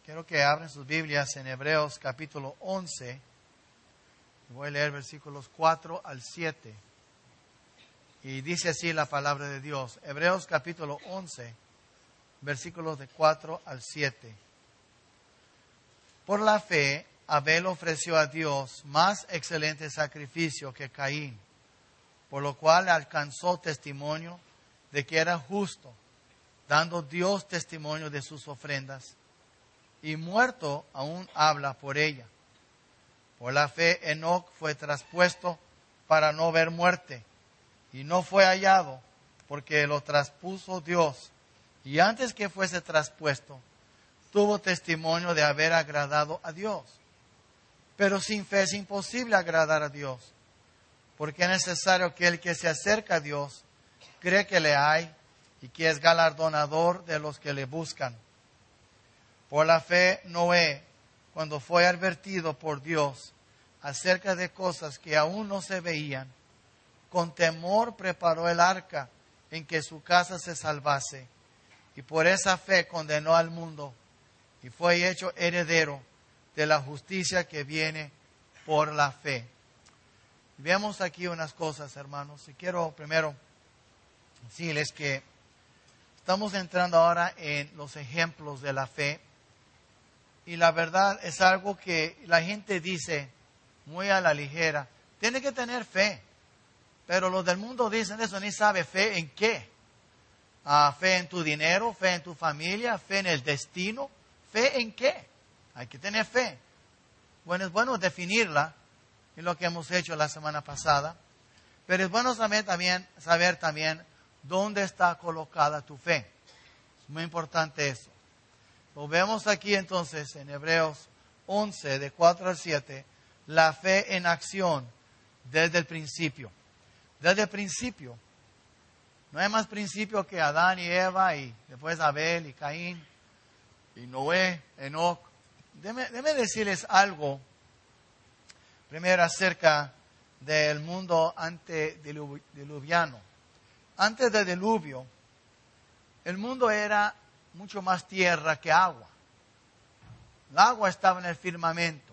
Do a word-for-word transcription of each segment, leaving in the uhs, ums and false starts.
Quiero que abran sus Biblias en Hebreos capítulo once. Voy a leer versículos cuatro al siete. Y dice así la palabra de Dios. Hebreos capítulo once, versículos de cuatro al siete. Por la fe, Abel ofreció a Dios más excelente sacrificio que Caín, por lo cual alcanzó testimonio de que era justo, dando Dios testimonio de sus ofrendas, y muerto aún habla por ella. Por la fe, Enoc fue traspuesto para no ver muerte, y no fue hallado, porque lo traspuso Dios, y antes que fuese traspuesto, tuvo testimonio de haber agradado a Dios. Pero sin fe es imposible agradar a Dios, porque es necesario que el que se acerca a Dios cree que le hay y que es galardonador de los que le buscan. Por la fe, Noé, cuando fue advertido por Dios acerca de cosas que aún no se veían, con temor preparó el arca en que su casa se salvase, y por esa fe condenó al mundo y fue hecho heredero de la justicia que viene por la fe. Veamos aquí unas cosas, hermanos, y quiero primero decirles que estamos entrando ahora en los ejemplos de la fe. Y la verdad es algo que la gente dice muy a la ligera. Tiene que tener fe. Pero los del mundo dicen eso, ni sabe fe en qué. Ah, fe en tu dinero, fe en tu familia, fe en el destino. ¿Fe en qué? Hay que tener fe. Bueno, es bueno definirla, es lo que hemos hecho la semana pasada. Pero es bueno saber también, saber también dónde está colocada tu fe. Es muy importante eso. Lo vemos aquí entonces en Hebreos once, de cuatro al siete, la fe en acción desde el principio. Desde el principio. No hay más principio que Adán y Eva y después Abel y Caín y Noé, Enoc. Déjenme, déjenme decirles algo primero acerca del mundo antediluviano. Antes del diluvio, el mundo era mucho más tierra que agua. El agua estaba en el firmamento.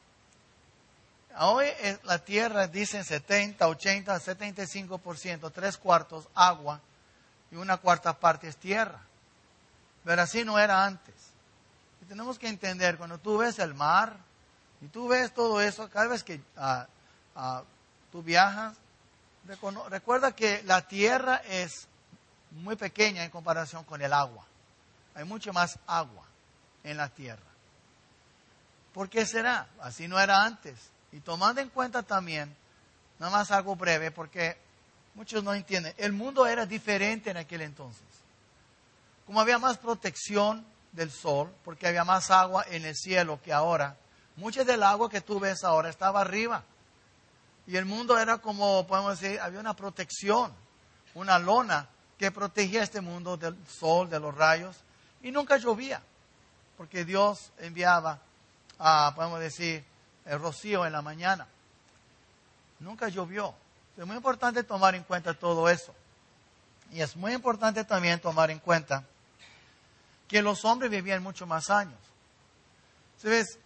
Hoy la tierra dicen setenta, ochenta, setenta y cinco por ciento, tres cuartos agua y una cuarta parte es tierra. Pero así no era antes. Y tenemos que entender, cuando tú ves el mar y tú ves todo eso, cada vez que uh, uh, tú viajas, recuerda que la tierra es muy pequeña en comparación con el agua. Hay mucho más agua en la tierra. ¿Por qué será? Así no era antes. Y tomando en cuenta también, nada más algo breve, porque muchos no entienden. El mundo era diferente en aquel entonces. Como había más protección del sol, porque había más agua en el cielo que ahora, mucho del agua que tú ves ahora estaba arriba. Y el mundo era como, podemos decir, había una protección, una lona que protegía este mundo del sol, de los rayos. Y nunca llovía, porque Dios enviaba, a, podemos decir, el rocío en la mañana. Nunca llovió. Es muy importante tomar en cuenta todo eso. Y es muy importante también tomar en cuenta que los hombres vivían mucho más años. ¿Sabes?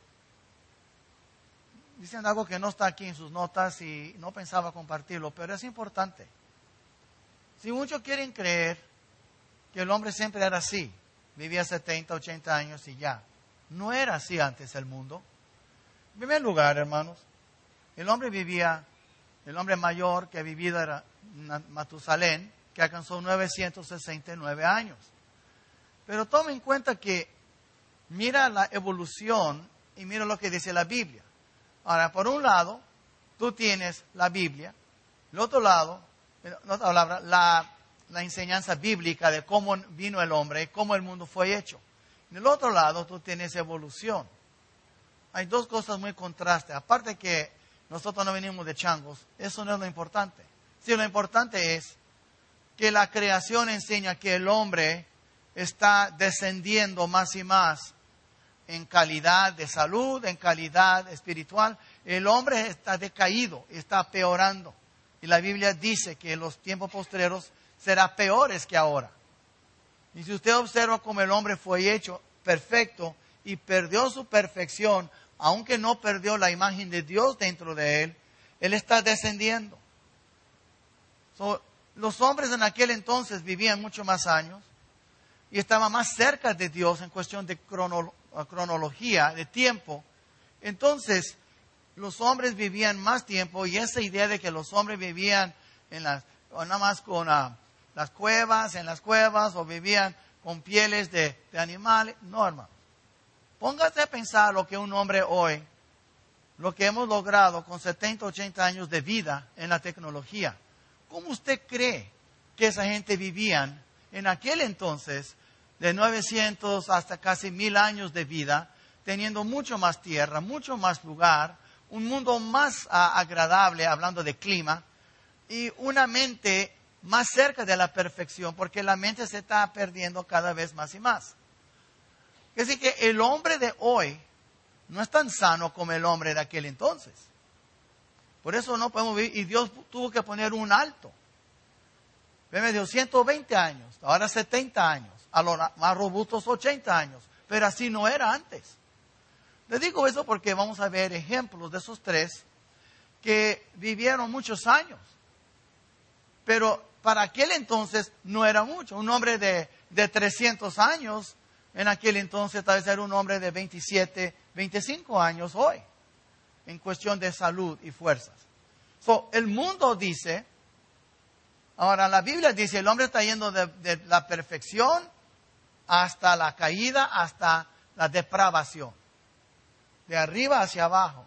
Dicen algo que no está aquí en sus notas y no pensaba compartirlo, pero es importante. Si muchos quieren creer que el hombre siempre era así, vivía setenta, ochenta años y ya. No era así antes el mundo. En primer lugar, hermanos, el hombre vivía, el hombre mayor que ha vivido era Matusalén, que alcanzó novecientos sesenta y nueve años. Pero toma en cuenta que mira la evolución y mira lo que dice la Biblia. Ahora, por un lado, tú tienes la Biblia, el otro lado, la otra palabra, la la enseñanza bíblica de cómo vino el hombre y cómo el mundo fue hecho. En el otro lado, tú tienes evolución. Hay dos cosas muy contrastes. Aparte que nosotros no venimos de changos, eso no es lo importante. Sí, lo importante es que la creación enseña que el hombre está descendiendo más y más en calidad de salud, en calidad espiritual. El hombre está decaído, está peorando. Y la Biblia dice que en los tiempos postreros será peores que ahora. Y si usted observa cómo el hombre fue hecho perfecto y perdió su perfección, aunque no perdió la imagen de Dios dentro de él, él está descendiendo. So, los hombres en aquel entonces vivían mucho más años y estaban más cerca de Dios en cuestión de crono, cronología, de tiempo. Entonces, los hombres vivían más tiempo y esa idea de que los hombres vivían en las, o nada más con uh, las cuevas, en las cuevas, o vivían con pieles de, de animales, no, hermano. Póngase a pensar lo que un hombre hoy, lo que hemos logrado con setenta, ochenta años de vida en la tecnología. ¿Cómo usted cree que esa gente vivían en aquel entonces de novecientos hasta casi mil años de vida, teniendo mucho más tierra, mucho más lugar, un mundo más uh, agradable, hablando de clima, y una mente más cerca de la perfección, porque la mente se está perdiendo cada vez más y más? Es decir, que el hombre de hoy no es tan sano como el hombre de aquel entonces. Por eso no podemos vivir, y Dios tuvo que poner un alto. Me dio ciento veinte años, ahora setenta años, a los más robustos ochenta años, pero así no era antes. Les digo eso porque vamos a ver ejemplos de esos tres que vivieron muchos años. Pero para aquel entonces no era mucho. Un hombre de, de trescientos años, en aquel entonces tal vez era un hombre de veintisiete, veinticinco años hoy, en cuestión de salud y fuerzas. So, el mundo dice, ahora la Biblia dice, el hombre está yendo de, de la perfección hasta la caída, hasta la depravación. De arriba hacia abajo.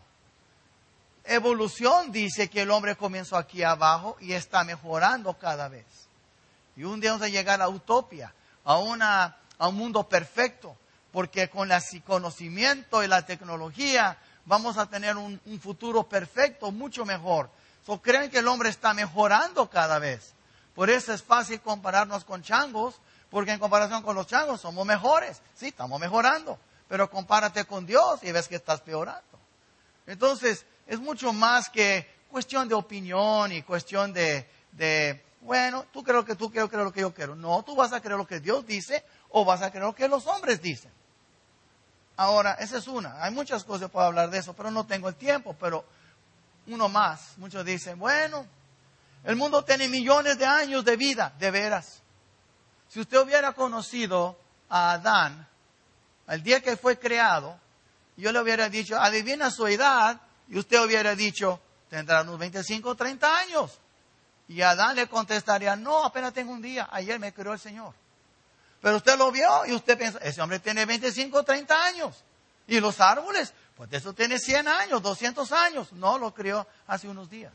Evolución dice que el hombre comenzó aquí abajo y está mejorando cada vez. Y un día vamos a llegar a utopía, a, una, a un mundo perfecto, porque con el conocimiento y la tecnología vamos a tener un, un futuro perfecto, mucho mejor. So, creen que el hombre está mejorando cada vez. Por eso es fácil compararnos con changos, porque en comparación con los changos somos mejores. Sí, estamos mejorando, pero compárate con Dios y ves que estás peorando. Entonces, es mucho más que cuestión de opinión y cuestión de, de bueno, tú crees lo que tú quieres, creo lo que yo quiero. No, tú vas a creer lo que Dios dice o vas a creer lo que los hombres dicen. Ahora, esa es una. Hay muchas cosas que puedo hablar de eso, pero no tengo el tiempo. Pero uno más. Muchos dicen, bueno, el mundo tiene millones de años de vida. De veras. Si usted hubiera conocido a Adán, el día que fue creado, yo le hubiera dicho, adivina su edad, y usted hubiera dicho, tendrá unos veinticinco o treinta años. Y Adán le contestaría, no, apenas tengo un día, ayer me creó el Señor. Pero usted lo vio y usted piensa, ese hombre tiene veinticinco o treinta años. Y los árboles, pues eso tiene cien años, doscientos años. No, lo crió hace unos días.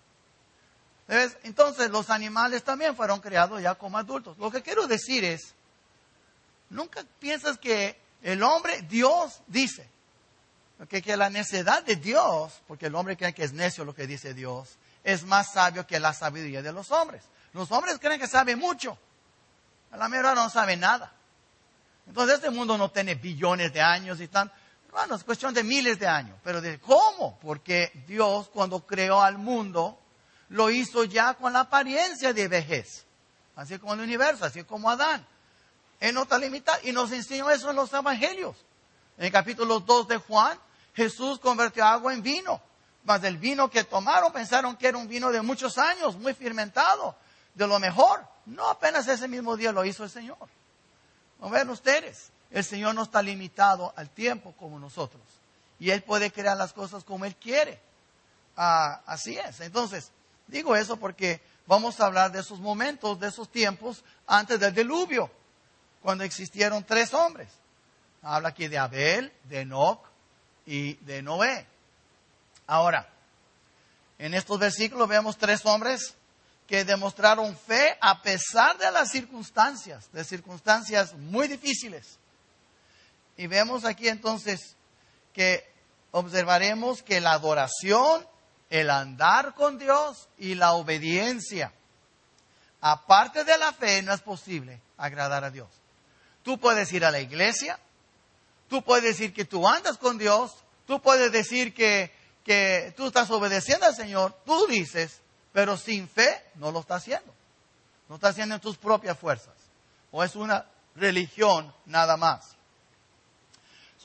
¿Ves? Entonces los animales también fueron creados ya como adultos. Lo que quiero decir es, nunca piensas que el hombre, Dios dice, que, que la necedad de Dios, porque el hombre cree que es necio lo que dice Dios, es más sabio que la sabiduría de los hombres. Los hombres creen que saben mucho. A la mera no saben nada. Entonces este mundo no tiene billones de años y tan. Bueno, es cuestión de miles de años. Pero de ¿cómo? Porque Dios cuando creó al mundo, lo hizo ya con la apariencia de vejez. Así como el universo, así como Adán. Él no está limitado y nos enseñó eso en los evangelios. En el capítulo dos de Juan, Jesús convirtió agua en vino. Mas el vino que tomaron pensaron que era un vino de muchos años, muy fermentado, de lo mejor. No, apenas ese mismo día lo hizo el Señor. ¿No ven ustedes? El Señor no está limitado al tiempo como nosotros. Y Él puede crear las cosas como Él quiere. Ah, así es. Entonces, digo eso porque vamos a hablar de esos momentos, de esos tiempos antes del diluvio, cuando existieron tres hombres. Habla aquí de Abel, de Enoc y de Noé. Ahora, en estos versículos vemos tres hombres que demostraron fe a pesar de las circunstancias, de circunstancias muy difíciles. Y vemos aquí entonces que observaremos que la adoración, el andar con Dios y la obediencia, aparte de la fe, no es posible agradar a Dios. Tú puedes ir a la iglesia, tú puedes decir que tú andas con Dios, tú puedes decir que, que tú estás obedeciendo al Señor, tú dices, pero sin fe no lo estás haciendo. No estás haciendo en tus propias fuerzas. O es una religión nada más.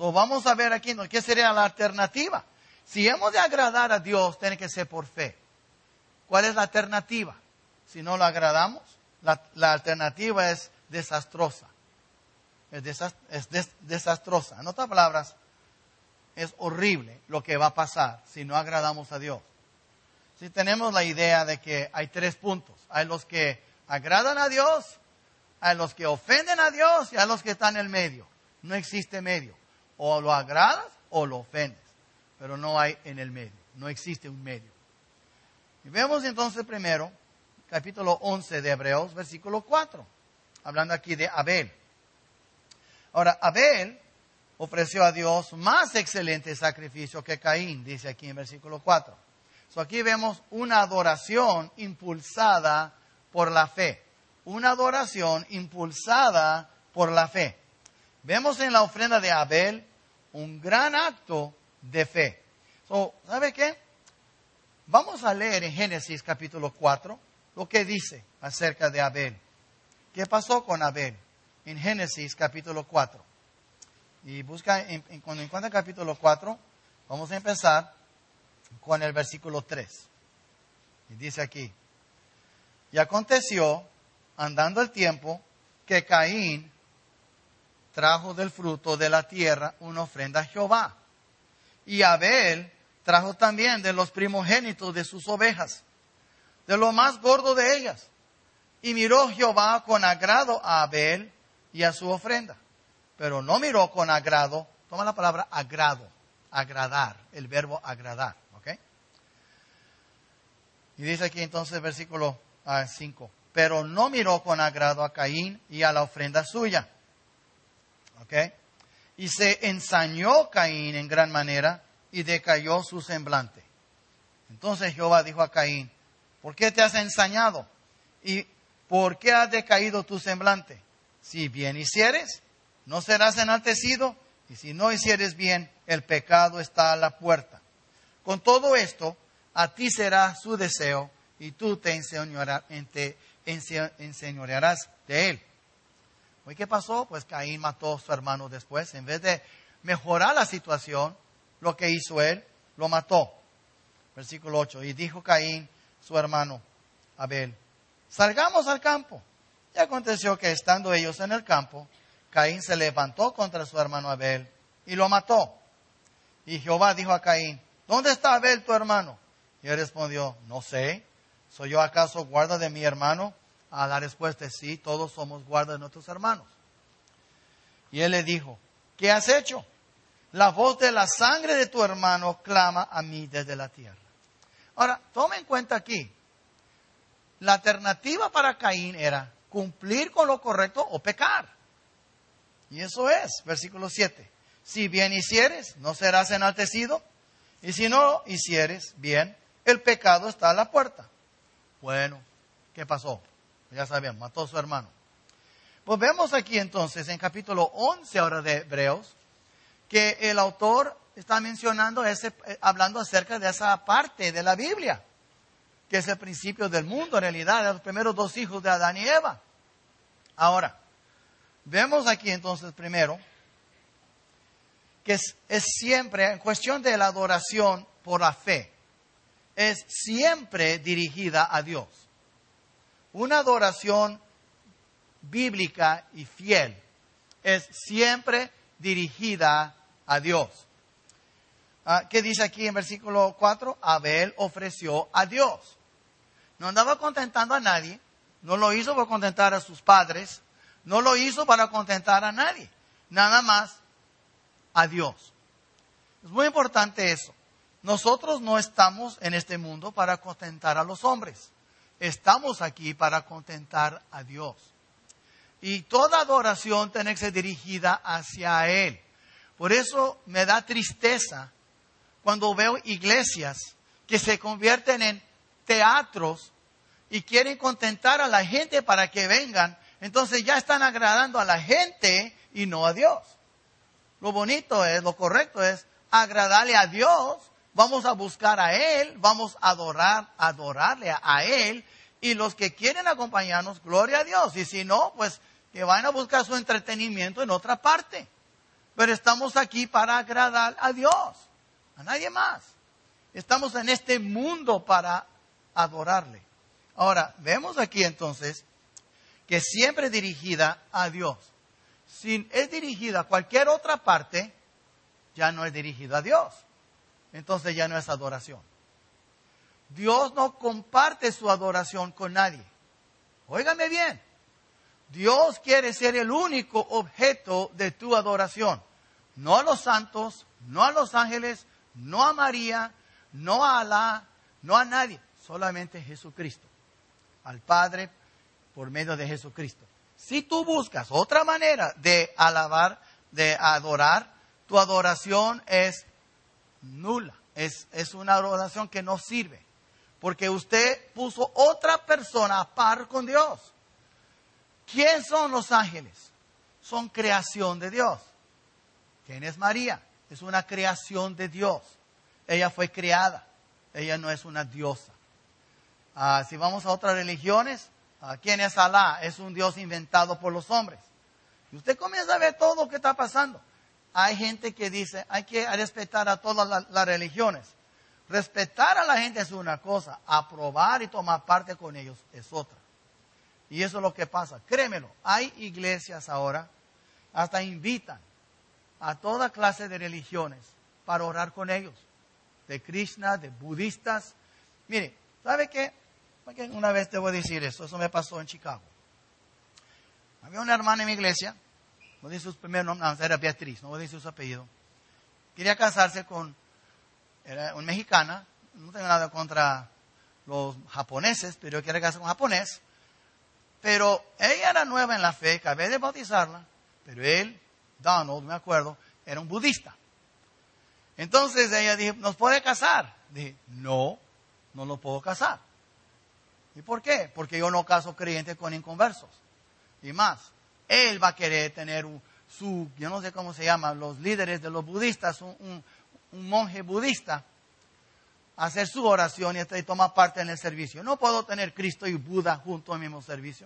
So, vamos a ver aquí, ¿no? ¿Qué sería la alternativa? Si hemos de agradar a Dios, tiene que ser por fe. ¿Cuál es la alternativa? Si no lo agradamos, la, la alternativa es desastrosa. Es, desast, es des, desastrosa. En otras palabras, es horrible lo que va a pasar si no agradamos a Dios. Si tenemos la idea de que hay tres puntos. Hay los que agradan a Dios, hay los que ofenden a Dios y hay los que están en el medio. No existe medio. O lo agradas o lo ofendes. Pero no hay en el medio. No existe un medio. Y vemos entonces primero, capítulo once de Hebreos, versículo cuatro. Hablando aquí de Abel. Ahora, Abel ofreció a Dios más excelente sacrificio que Caín, dice aquí en versículo cuatro. So, aquí vemos una adoración impulsada por la fe. Una adoración impulsada por la fe. Vemos en la ofrenda de Abel un gran acto de fe. So, ¿sabe qué? Vamos a leer en Génesis capítulo cuatro lo que dice acerca de Abel. ¿Qué pasó con Abel? En Génesis capítulo cuatro. Y busca, en, en, cuando encuentra el capítulo cuatro, vamos a empezar con el versículo tres. Y dice aquí: y aconteció, andando el tiempo, que Caín trajo del fruto de la tierra una ofrenda a Jehová. Y Abel trajo también de los primogénitos de sus ovejas, de lo más gordo de ellas. Y miró Jehová con agrado a Abel y a su ofrenda. Pero no miró con agrado, toma la palabra agrado, agradar, el verbo agradar, ¿ok? Y dice aquí entonces el versículo cinco, pero no miró con agrado a Caín y a la ofrenda suya, ¿ok? Y se ensañó Caín en gran manera y decayó su semblante. Entonces Jehová dijo a Caín: ¿por qué te has ensañado? ¿Y por qué ha decaído tu semblante? Si bien hicieres, no serás enaltecido, y si no hicieres bien, el pecado está a la puerta. Con todo esto, a ti será su deseo, y tú te enseñorearás de él. ¿Y qué pasó? Pues Caín mató a su hermano después. En vez de mejorar la situación, lo que hizo él, lo mató. Versículo ocho. Y dijo Caín, su hermano Abel: salgamos al campo. Y aconteció que estando ellos en el campo, Caín se levantó contra su hermano Abel y lo mató. Y Jehová dijo a Caín: ¿dónde está Abel tu hermano? Y él respondió: no sé. ¿Soy yo acaso guarda de mi hermano? A la respuesta es sí, todos somos guardas de nuestros hermanos. Y él le dijo: ¿qué has hecho? La voz de la sangre de tu hermano clama a mí desde la tierra. Ahora, toma en cuenta aquí, la alternativa para Caín era cumplir con lo correcto o pecar. Y eso es, versículo siete. Si bien hicieres, no serás enaltecido. Y si no hicieres bien, el pecado está a la puerta. Bueno, ¿qué pasó? Ya sabemos, mató a su hermano. Pues vemos aquí entonces, en capítulo once ahora de Hebreos, que el autor está mencionando, ese, hablando acerca de esa parte de la Biblia, que es el principio del mundo, en realidad, de los primeros dos hijos de Adán y Eva. Ahora, vemos aquí entonces primero, que es, es siempre, en cuestión de la adoración por la fe, es siempre dirigida a Dios. Una adoración bíblica y fiel es siempre dirigida a Dios. Uh, ¿Qué dice aquí en versículo cuatro? Abel ofreció a Dios. No andaba contentando a nadie, no lo hizo por contentar a sus padres, no lo hizo para contentar a nadie, nada más a Dios. Es muy importante eso. Nosotros no estamos en este mundo para contentar a los hombres. Estamos aquí para contentar a Dios. Y toda adoración tiene que ser dirigida hacia Él. Por eso me da tristeza cuando veo iglesias que se convierten en teatros y quieren contentar a la gente para que vengan. Entonces ya están agradando a la gente y no a Dios. Lo bonito es, lo correcto es agradarle a Dios. Vamos a buscar a Él, vamos a adorar, adorarle a Él. Y los que quieren acompañarnos, gloria a Dios. Y si no, pues que vayan a buscar su entretenimiento en otra parte. Pero estamos aquí para agradar a Dios, a nadie más. Estamos en este mundo para adorarle. Ahora, vemos aquí entonces que siempre es dirigida a Dios. Si es dirigida a cualquier otra parte, ya no es dirigida a Dios. Entonces ya no es adoración. Dios no comparte su adoración con nadie. Óigame bien. Dios quiere ser el único objeto de tu adoración. No a los santos, no a los ángeles, no a María, no a Alá, no a nadie. Solamente Jesucristo. Al Padre por medio de Jesucristo. Si tú buscas otra manera de alabar, de adorar, tu adoración es nula. Es, es una adoración que no sirve. Porque usted puso otra persona a par con Dios. ¿Quién son los ángeles? Son creación de Dios. ¿Quién es María? Es una creación de Dios. Ella fue creada. Ella no es una diosa. Ah, si vamos a otras religiones, ah, ¿quién es Alá? Es un Dios inventado por los hombres. Y usted comienza a ver todo lo que está pasando. Hay gente que dice, hay que respetar a todas las, las religiones. Respetar a la gente es una cosa, aprobar y tomar parte con ellos es otra. Y eso es lo que pasa. Créemelo, hay iglesias ahora, hasta invitan a toda clase de religiones para orar con ellos. De Krishna, de budistas. Mire, ¿sabe qué? Una vez te voy a decir eso, eso me pasó en Chicago. Había una hermana en mi iglesia, no dice su primer nombre, no, era Beatriz, no voy a decir su apellido. Quería casarse con, era una mexicana, no tengo nada contra los japoneses, pero yo quería casarse con un japonés. Pero ella era nueva en la fe, acabé de bautizarla, pero él, Donald, me acuerdo, era un budista. Entonces ella dijo, ¿nos puede casar? Dije, no, no lo puedo casar. ¿Y por qué? Porque yo no caso creyentes con inconversos. Y más, él va a querer tener un, su, yo no sé cómo se llama, los líderes de los budistas, un, un, un monje budista, hacer su oración y, y tomar parte en el servicio. No puedo tener Cristo y Buda juntos en el mismo servicio.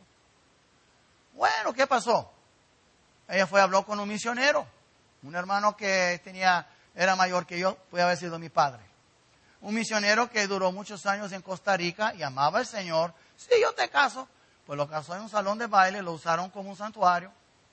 Bueno, ¿qué pasó? Ella fue, habló con un misionero, un hermano que tenía, era mayor que yo, puede haber sido mi padre. Un misionero que duró muchos años en Costa Rica y amaba al Señor. Sí, yo te caso. Pues lo casó en un salón de baile, lo usaron como un santuario.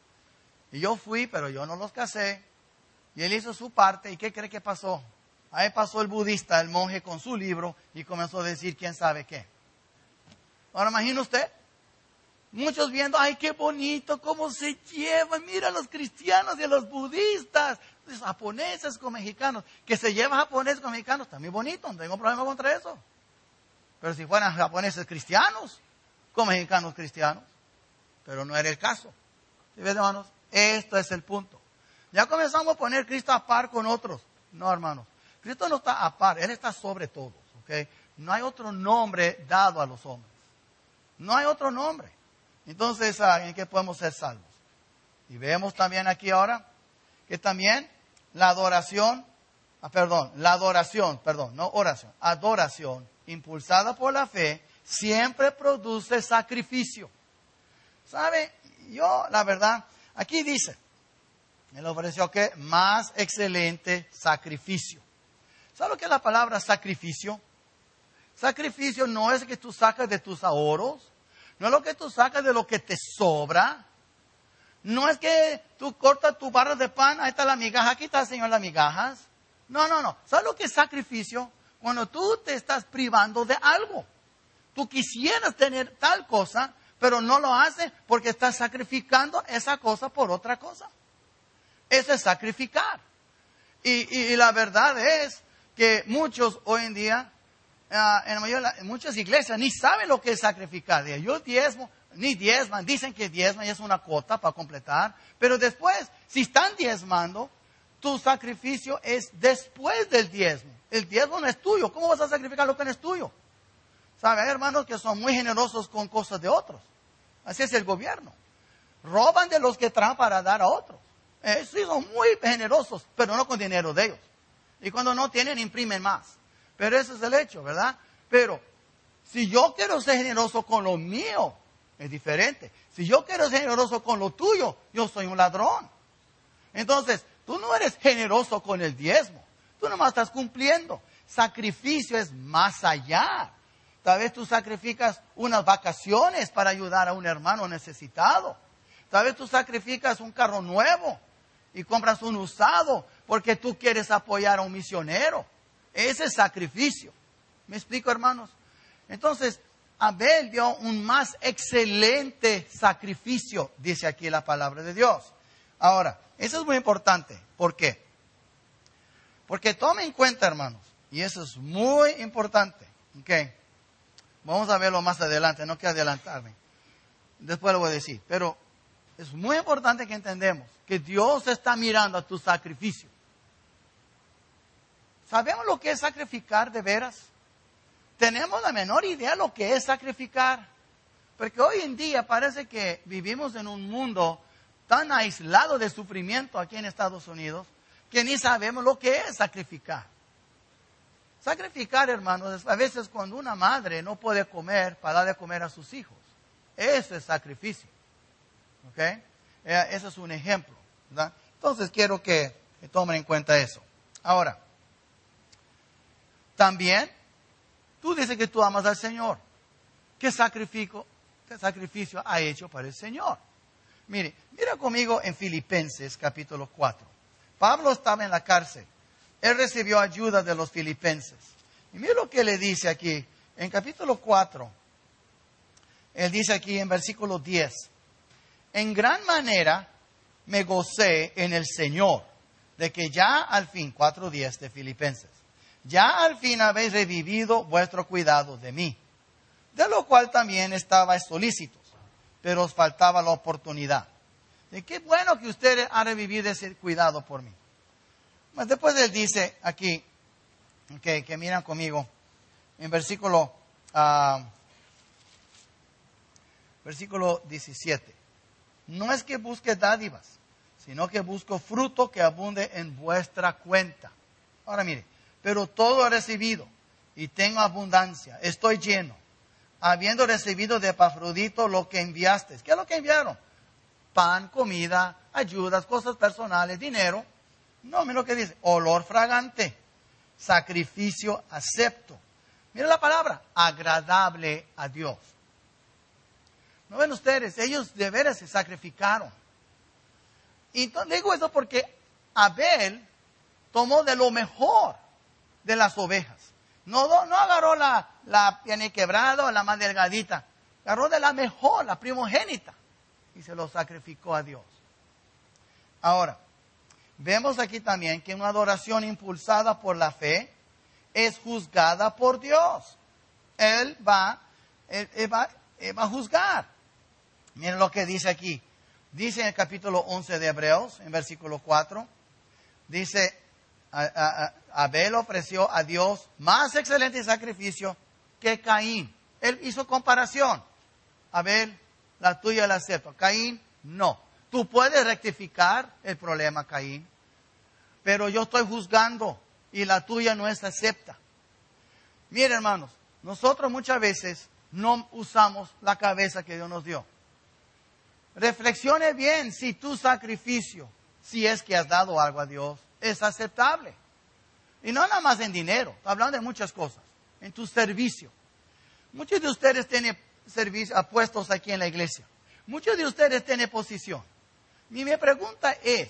Y yo fui, pero yo no los casé. Y él hizo su parte. ¿Y qué cree que pasó? Ahí pasó el budista, el monje, con su libro y comenzó a decir quién sabe qué. Ahora imagine usted, muchos viendo, ay, qué bonito, cómo se llevan, mira a los cristianos y a los budistas, los japoneses con mexicanos, que se llevan japoneses con mexicanos, está muy bonito, no tengo problema contra eso. Pero si fueran japoneses cristianos, con mexicanos cristianos, pero no era el caso. ¿Sí ves, hermanos? Esto es el punto. Ya comenzamos a poner Cristo a par con otros. No, hermanos. Cristo no está a par, Él está sobre todos. ¿Okay? No hay otro nombre dado a los hombres. No hay otro nombre. Entonces, ¿en qué podemos ser salvos? Y vemos también aquí ahora que también la adoración, ah, perdón, la adoración, perdón, no oración, adoración impulsada por la fe siempre produce sacrificio. ¿Sabe? Yo, la verdad, aquí dice, Él ofreció que más excelente sacrificio. ¿Sabe lo que es la palabra sacrificio? Sacrificio no es que tú sacas de tus ahorros, no es lo que tú sacas de lo que te sobra, no es que tú cortas tu barra de pan, ahí está la migaja, aquí está el Señor las migajas. No, no, no. ¿Sabes lo que es sacrificio? Cuando tú te estás privando de algo. Tú quisieras tener tal cosa, pero no lo haces porque estás sacrificando esa cosa por otra cosa. Eso es sacrificar. Y, y, y la verdad es que muchos hoy en día, uh, en, la mayoría, en muchas iglesias, ni saben lo que es sacrificar. Yo diezmo, ni diezman, dicen que diezman y es una cuota para completar. Pero después, si están diezmando, tu sacrificio es después del diezmo. El diezmo no es tuyo. ¿Cómo vas a sacrificar lo que no es tuyo? ¿Sabe? Hay hermanos que son muy generosos con cosas de otros. Así es el gobierno. Roban de los que traen para dar a otros. Eh, sí, son muy generosos, pero no con dinero de ellos. Y cuando no tienen, imprimen más. Pero ese es el hecho, ¿verdad? Pero si yo quiero ser generoso con lo mío, es diferente. Si yo quiero ser generoso con lo tuyo, yo soy un ladrón. Entonces, Tú no eres generoso con el diezmo. Tú nomás estás cumpliendo. Sacrificio es más allá. Tal vez tú sacrificas unas vacaciones para ayudar a un hermano necesitado. Tal vez tú sacrificas un carro nuevo y compras un usado porque tú quieres apoyar a un misionero. Ese es sacrificio. ¿Me explico, hermanos? Entonces, Abel dio un más excelente sacrificio, dice aquí la palabra de Dios. Ahora, eso es muy importante. ¿Por qué? Porque tome en cuenta, hermanos, y eso es muy importante. ¿Okay? Vamos a verlo más adelante, no quiero adelantarme. Después lo voy a decir. Pero es muy importante que entendamos que Dios está mirando a tu sacrificio. ¿Sabemos lo que es sacrificar de veras? ¿Tenemos la menor idea de lo que es sacrificar? Porque hoy en día parece que vivimos en un mundo tan aislado de sufrimiento aquí en Estados Unidos que ni sabemos lo que es sacrificar. Sacrificar, hermanos, es a veces cuando una madre no puede comer para darle a comer a sus hijos. Eso es sacrificio. ¿Ok? Ese es un ejemplo, ¿verdad? Entonces quiero que, que tomen en cuenta eso. Ahora, también, tú dices que tú amas al Señor. ¿Qué sacrificio, qué sacrificio ha hecho para el Señor? Mire, mira conmigo en Filipenses capítulo cuatro. Pablo estaba en la cárcel. Él recibió ayuda de los filipenses. Y mira lo que le dice aquí, en capítulo cuatro. Él dice aquí en versículo diez. En gran manera me gocé en el Señor, de que ya al fin, cuatro diez de Filipenses, ya al fin habéis revivido vuestro cuidado de mí, de lo cual también estabais solícitos, pero os faltaba la oportunidad. Y qué bueno que ustedes han revivido ese cuidado por mí. Después él dice aquí, okay, que miran conmigo, en versículo, uh, versículo diecisiete. No es que busque dádivas, sino que busco fruto que abunde en vuestra cuenta. Ahora mire, pero todo he recibido y tengo abundancia, estoy lleno, habiendo recibido de Epafrodito lo que enviaste. ¿Qué es lo que enviaron? Pan, comida, ayudas, cosas personales, dinero. No, mira lo que dice, olor fragante, sacrificio acepto. Mira la palabra, agradable a Dios. ¿No ven ustedes? Ellos de veras se sacrificaron. Y entonces digo eso porque Abel tomó de lo mejor de las ovejas. No, no agarró la, la piel quebrada o la más delgadita. Agarró de la mejor, la primogénita. Y se lo sacrificó a Dios. Ahora, vemos aquí también que una adoración impulsada por la fe es juzgada por Dios. Él va, él, él va, él va a juzgar. Miren lo que dice aquí. Dice en el capítulo once de Hebreos, en versículo cuatro, dice, a, a, a, Abel ofreció a Dios más excelente sacrificio que Caín. Él hizo comparación. Abel, la tuya la acepto. Caín, no. Tú puedes rectificar el problema, Caín, pero yo estoy juzgando y la tuya no es acepta. Miren, hermanos, nosotros muchas veces no usamos la cabeza que Dios nos dio. Reflexione bien si tu sacrificio, si es que has dado algo a Dios, es aceptable. Y no nada más en dinero, estoy hablando de muchas cosas, en tu servicio. Muchos de ustedes tienen servicio, puestos aquí en la iglesia. Muchos de ustedes tienen posición. Y mi pregunta es,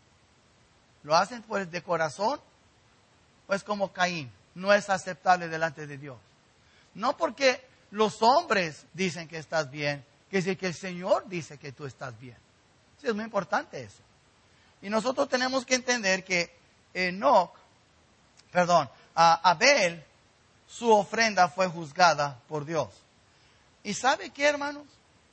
¿lo hacen pues de corazón? Pues como Caín, no es aceptable delante de Dios. No porque los hombres dicen que estás bien, que es que el Señor dice que tú estás bien. Sí, es muy importante eso. Y nosotros tenemos que entender que Enoc, perdón, a Abel, su ofrenda fue juzgada por Dios. ¿Y sabe qué, hermanos?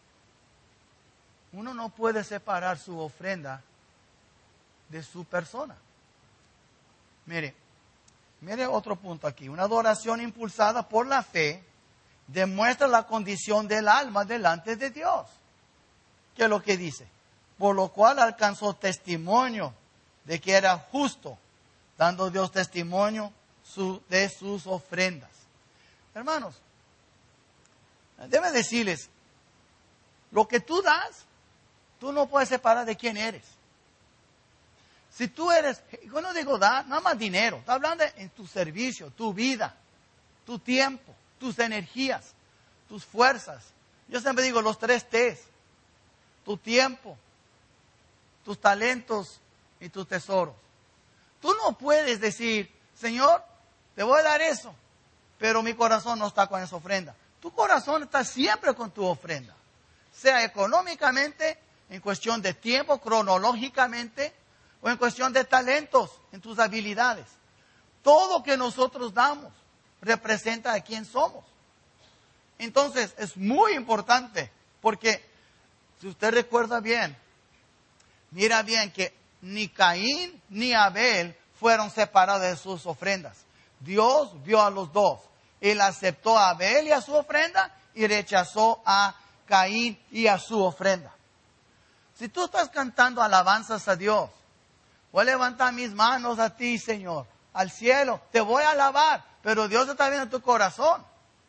Uno no puede separar su ofrenda de su persona. Mire, mire otro punto aquí. Una adoración impulsada por la fe demuestra la condición del alma delante de Dios. ¿Qué es lo que dice? Por lo cual alcanzó testimonio de que era justo, dando Dios testimonio su, de sus ofrendas. Hermanos, debe decirles, lo que tú das, tú no puedes separar de quién eres. Si tú eres, yo no digo da, nada más dinero, está hablando en tu servicio, tu vida, tu tiempo, tus energías, tus fuerzas. Yo siempre digo los tres T's, tu tiempo, tus talentos y tus tesoros. Tú no puedes decir, Señor, te voy a dar eso, pero mi corazón no está con esa ofrenda. Tu corazón está siempre con tu ofrenda, sea económicamente, en cuestión de tiempo, cronológicamente, o en cuestión de talentos, en tus habilidades. Todo que nosotros damos representa a quién somos. Entonces, es muy importante, porque si usted recuerda bien, mira bien que ni Caín ni Abel fueron separados de sus ofrendas. Dios vio a los dos. Él aceptó a Abel y a su ofrenda y rechazó a Caín y a su ofrenda. Si tú estás cantando alabanzas a Dios, voy a levantar mis manos a ti, Señor, al cielo, te voy a alabar, pero Dios está viendo tu corazón.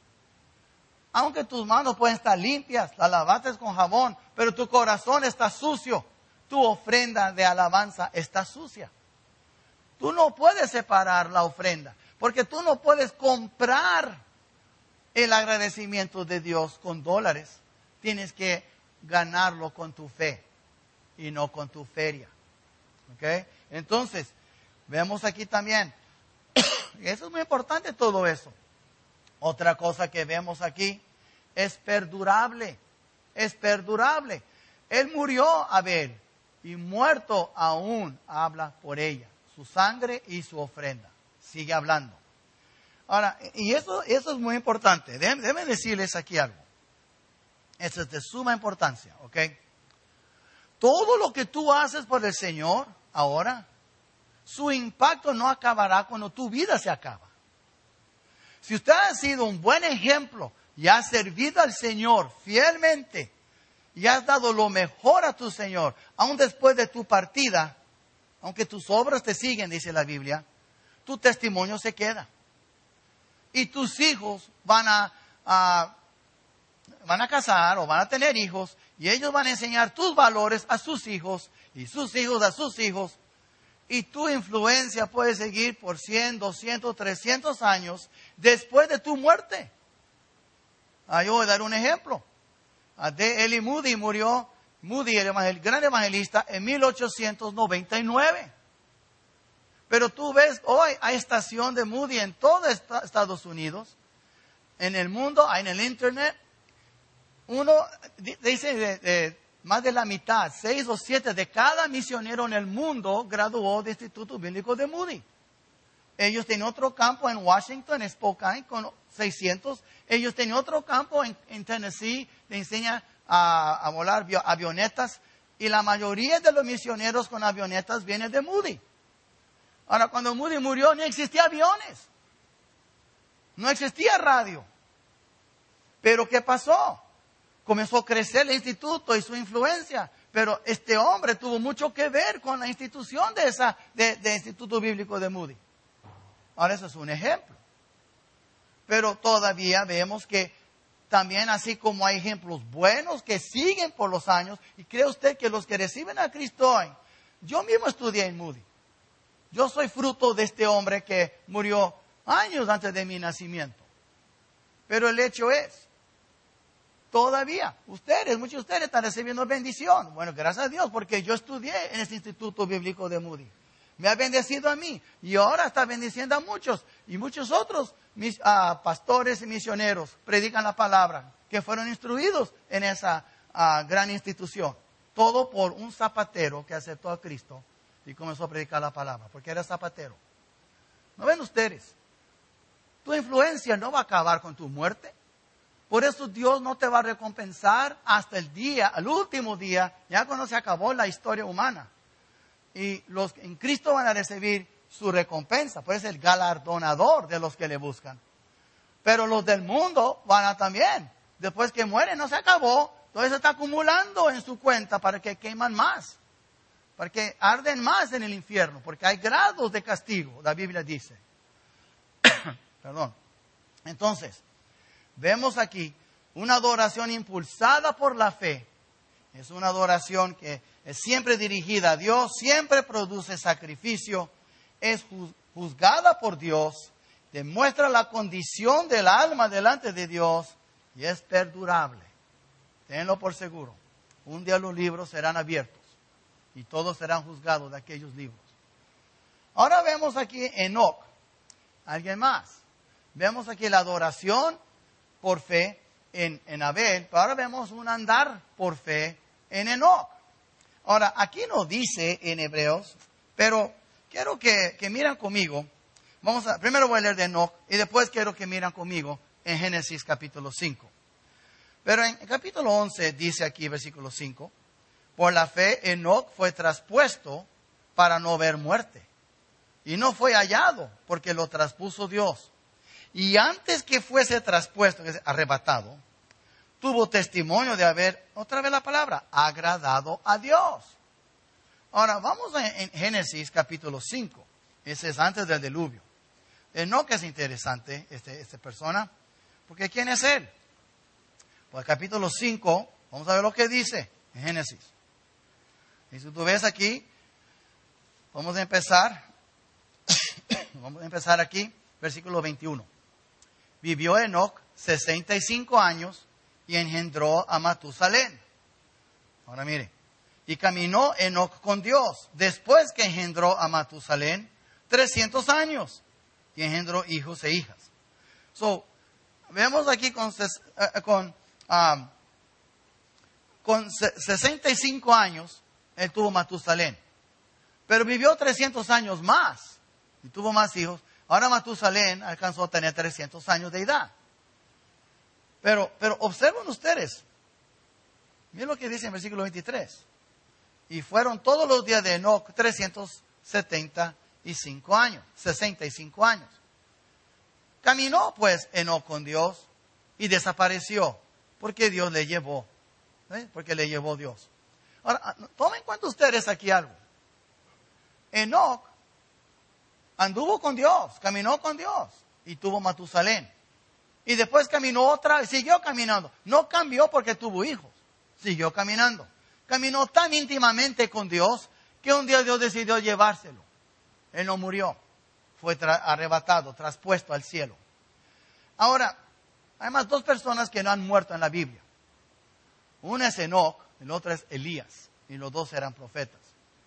Aunque tus manos pueden estar limpias, la lavaste con jabón, pero tu corazón está sucio, tu ofrenda de alabanza está sucia. Tú no puedes separar la ofrenda, porque tú no puedes comprar el agradecimiento de Dios con dólares. Tienes que ganarlo con tu fe y no con tu feria. ¿Ok? Entonces, vemos aquí también, eso es muy importante todo eso. Otra cosa que vemos aquí, es perdurable, es perdurable. Él murió, Abel, y muerto aún habla por ella, su sangre y su ofrenda. Sigue hablando. Ahora, y eso, eso es muy importante. Déjenme, déjenme decirles aquí algo. Eso es de suma importancia, ¿ok? Todo lo que tú haces por el Señor ahora, su impacto no acabará cuando tu vida se acaba. Si usted ha sido un buen ejemplo y has servido al Señor fielmente y has dado lo mejor a tu Señor, aun después de tu partida, aunque tus obras te siguen, dice la Biblia, tu testimonio se queda. Y tus hijos van a, a, van a casar o van a tener hijos y ellos van a enseñar tus valores a sus hijos y sus hijos a sus hijos. Y tu influencia puede seguir por cien, doscientos, trescientos años después de tu muerte. Ah, yo voy a dar un ejemplo. D. L. Moody murió, Moody, el, el gran evangelista, en mil ochocientos noventa y nueve. Pero tú ves, hoy hay estación de Moody en todo Estados Unidos, en el mundo, en el internet. Uno, dice, de, de, más de la mitad, seis o siete de cada misionero en el mundo graduó de Instituto Bíblico de Moody. Ellos tienen otro campo en Washington, en Spokane, con seiscientos. Ellos tienen otro campo en, en Tennessee, le enseñan a, a volar avionetas. Y la mayoría de los misioneros con avionetas vienen de Moody. Ahora, cuando Moody murió, no existía aviones. No existía radio. Pero, ¿qué pasó? Comenzó a crecer el instituto y su influencia. Pero este hombre tuvo mucho que ver con la institución de esa, de, de Instituto Bíblico de Moody. Ahora, eso es un ejemplo. Pero todavía vemos que también, así como hay ejemplos buenos que siguen por los años, y cree usted que los que reciben a Cristo hoy, yo mismo estudié en Moody. Yo soy fruto de este hombre que murió años antes de mi nacimiento. Pero el hecho es, todavía, ustedes, muchos de ustedes están recibiendo bendición. Bueno, gracias a Dios, porque yo estudié en este Instituto Bíblico de Moody. Me ha bendecido a mí y ahora está bendiciendo a muchos. Y muchos otros mis, uh, pastores y misioneros predican la palabra, que fueron instruidos en esa uh, gran institución. Todo por un zapatero que aceptó a Cristo y comenzó a predicar la palabra, porque era zapatero. ¿No ven ustedes? Tu influencia no va a acabar con tu muerte. Por eso Dios no te va a recompensar hasta el día, el último día, ya cuando se acabó la historia humana. Y los en Cristo van a recibir su recompensa, pues es el galardonador de los que le buscan. Pero los del mundo van a también. Después que mueren, no se acabó. Entonces se está acumulando en su cuenta para que queman más. Para que arden más en el infierno. Porque hay grados de castigo, la Biblia dice. Perdón. Entonces, vemos aquí una adoración impulsada por la fe. Es una adoración que es siempre dirigida a Dios, siempre produce sacrificio, es juzgada por Dios, demuestra la condición del alma delante de Dios y es perdurable. Tenlo por seguro. Un día los libros serán abiertos y todos serán juzgados de aquellos libros. Ahora vemos aquí Enoc, alguien más. Vemos aquí la adoración por fe en, en Abel, pero ahora vemos un andar por fe en Enoc. Ahora, aquí no dice en Hebreos, pero quiero que, que miren conmigo. Vamos a, primero voy a leer de Enoc y después quiero que miren conmigo en Génesis capítulo cinco. Pero en el capítulo once dice aquí, versículo cinco, por la fe Enoc fue traspuesto para no ver muerte. Y no fue hallado porque lo traspuso Dios. Y antes que fuese traspuesto, que es arrebatado, tuvo testimonio de haber, otra vez la palabra, agradado a Dios. Ahora, vamos a, en Génesis capítulo cinco. Ese es antes del diluvio. Enoc es interesante, este, esta persona, porque ¿quién es él? Pues capítulo cinco, vamos a ver lo que dice en Génesis. Y si tú ves aquí, vamos a empezar, vamos a empezar aquí, versículo veintiuno. Vivió Enoc sesenta y cinco años y engendró a Matusalén. Ahora mire, y caminó Enoc con Dios, después que engendró a Matusalén, trescientos años, y engendró hijos e hijas. So, vemos aquí con, uh, con, um, con sesenta y cinco años, él tuvo Matusalén. Pero vivió trescientos años más, y tuvo más hijos. Ahora Matusalén alcanzó a tener trescientos años de edad. Pero, pero observen ustedes, miren lo que dice en versículo veintitrés. Y fueron todos los días de Enoc trescientos setenta y cinco años, sesenta y cinco años. Caminó pues Enoc con Dios y desapareció, porque Dios le llevó, ¿eh? Porque le llevó Dios. Ahora, tomen en cuenta ustedes aquí algo. Enoc anduvo con Dios, caminó con Dios y tuvo Matusalén. Y después caminó otra, siguió caminando. No cambió porque tuvo hijos, siguió caminando. Caminó tan íntimamente con Dios que un día Dios decidió llevárselo. Él no murió, fue tra- arrebatado, traspuesto al cielo. Ahora, hay más dos personas que no han muerto en la Biblia. Una es Enoc, el otro es Elías, y los dos eran profetas.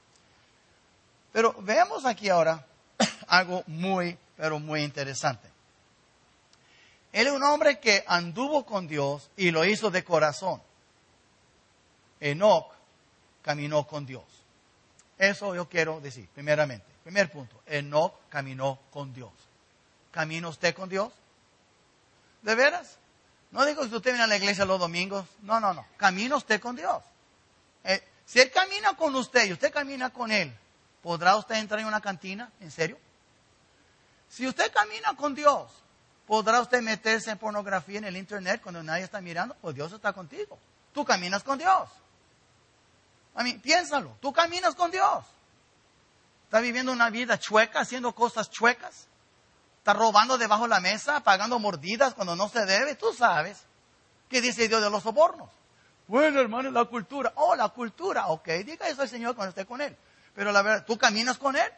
Pero veamos aquí ahora algo muy, pero muy interesante. Él es un hombre que anduvo con Dios y lo hizo de corazón. Enoc caminó con Dios. Eso yo quiero decir, primeramente. Primer punto, Enoc caminó con Dios. ¿Camina usted con Dios? ¿De veras? No digo que usted viene a la iglesia los domingos. No, no, no. ¿Camina usted con Dios? Eh, si Él camina con usted y usted camina con Él, ¿podrá usted entrar en una cantina? ¿En serio? Si usted camina con Dios, ¿podrá usted meterse en pornografía en el internet cuando nadie está mirando? Pues Dios está contigo. Tú caminas con Dios. A mí, piénsalo. Tú caminas con Dios. ¿Estás viviendo una vida chueca, haciendo cosas chuecas? ¿Estás robando debajo de la mesa, pagando mordidas cuando no se debe? Tú sabes. ¿Qué dice Dios de los sobornos? Bueno, hermano, la cultura. Oh, la cultura. Ok, diga eso al Señor cuando esté con Él. Pero la verdad, ¿tú caminas con Él?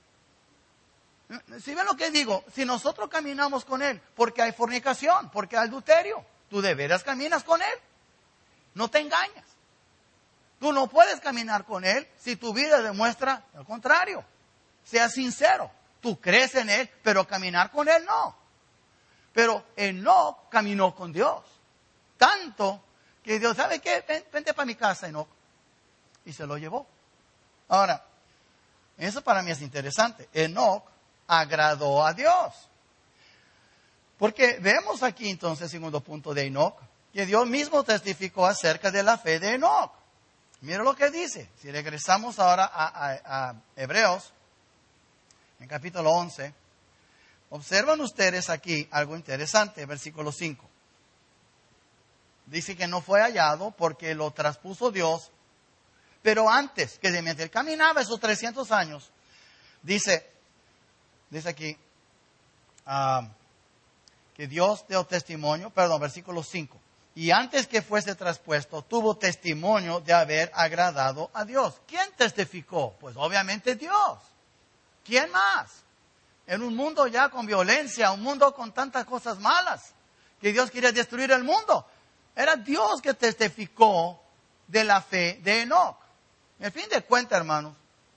Si ven lo que digo, si nosotros caminamos con Él, porque hay fornicación, porque hay adulterio, tú de veras caminas con Él. No te engañas. Tú no puedes caminar con Él si tu vida demuestra lo contrario. Sea sincero. Tú crees en Él, pero caminar con Él no. Pero Enoc caminó con Dios. Tanto que Dios, ¿sabe qué? Ven, vente para mi casa, Enoc. Y se lo llevó. Ahora, eso para mí es interesante. Enoc agradó a Dios. Porque vemos aquí entonces, segundo punto de Enoc, que Dios mismo testificó acerca de la fe de Enoc. Mira lo que dice. Si regresamos ahora a, a, a Hebreos, en capítulo once, observan ustedes aquí algo interesante, versículo cinco. Dice que no fue hallado porque lo traspuso Dios, pero antes que mientras él caminaba esos trescientos años, dice, dice aquí, uh, que Dios dio testimonio, perdón, versículo cinco. y antes que fuese traspuesto, tuvo testimonio de haber agradado a Dios. ¿Quién testificó? Pues obviamente Dios. ¿Quién más? En un mundo ya con violencia, un mundo con tantas cosas malas, que Dios quería destruir el mundo. Era Dios que testificó de la fe de Enoch. En fin de cuentas, hermanos,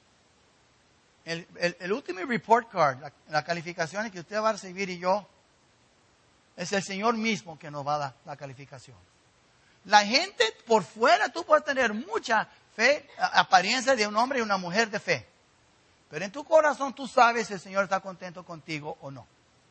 el, el, el último report card, la, la calificación que usted va a recibir y yo, es el Señor mismo que nos va a dar la calificación. La gente por fuera, tú puedes tener mucha fe, apariencia de un hombre y una mujer de fe. Pero en tu corazón tú sabes si el Señor está contento contigo o no.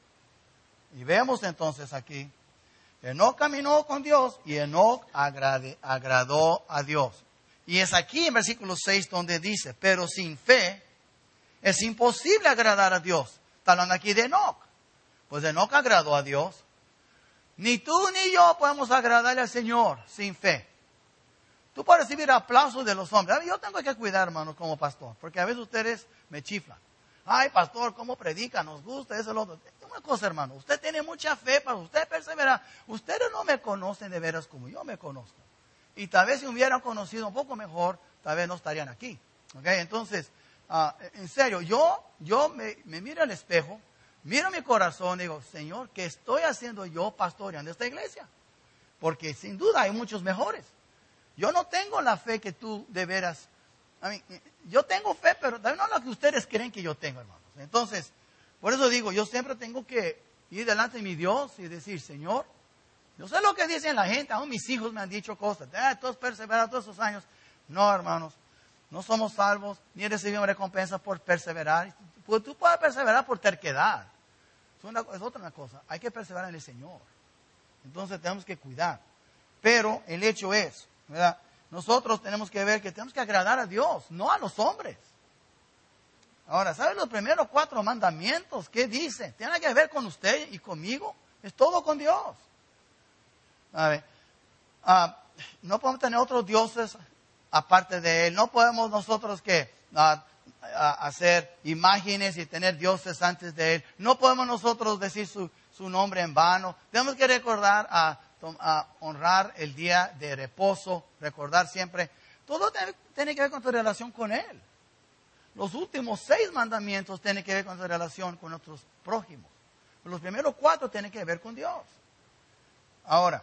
Y vemos entonces aquí, Enoch caminó con Dios y Enoch agrade, agradó a Dios. Y es aquí en versículo seis donde dice, pero sin fe es imposible agradar a Dios. Está hablando aquí de Enoch. Pues Enoch agradó a Dios. Ni tú ni yo podemos agradarle al Señor sin fe. Tú puedes recibir aplausos de los hombres. Yo tengo que cuidar, hermanos, como pastor. Porque a veces ustedes me chiflan. Ay, pastor, ¿cómo predica? Nos gusta, eso, lo otro. Una cosa, hermano. Usted tiene mucha fe para usted perseverar. Ustedes no me conocen de veras como yo me conozco. Y tal vez si hubieran conocido un poco mejor, tal vez no estarían aquí. ¿Okay? Entonces, uh, en serio, yo, yo me, me miro al espejo. Miro mi corazón y digo, Señor, ¿qué estoy haciendo yo pastoreando esta iglesia? Porque sin duda hay muchos mejores. Yo no tengo la fe que tú de veras. I mean, yo tengo fe, pero no la que ustedes creen que yo tengo, hermanos. Entonces, por eso digo, yo siempre tengo que ir delante de mi Dios y decir, Señor, yo sé lo que dicen la gente, aún mis hijos me han dicho cosas. Ah, todos perseveraron todos esos años. No, hermanos, no somos salvos, ni recibimos recompensa por perseverar. Pues tú puedes perseverar por terquedad. Es, una, es otra cosa. Hay que perseverar en el Señor. Entonces tenemos que cuidar. Pero el hecho es, ¿verdad? Nosotros tenemos que ver que tenemos que agradar a Dios, no a los hombres. Ahora, ¿saben los primeros cuatro mandamientos? ¿Qué dice? Tiene que ver con usted y conmigo. Es todo con Dios. A ver, uh, no podemos tener otros dioses aparte de Él. No podemos nosotros que... Uh, A hacer imágenes y tener dioses antes de Él. No podemos nosotros decir su, su nombre en vano. Tenemos que recordar a, a honrar el día de reposo, recordar siempre. Todo tiene, tiene que ver con tu relación con Él. Los últimos seis mandamientos tienen que ver con tu relación con nuestros prójimos. Los primeros cuatro tienen que ver con Dios. Ahora,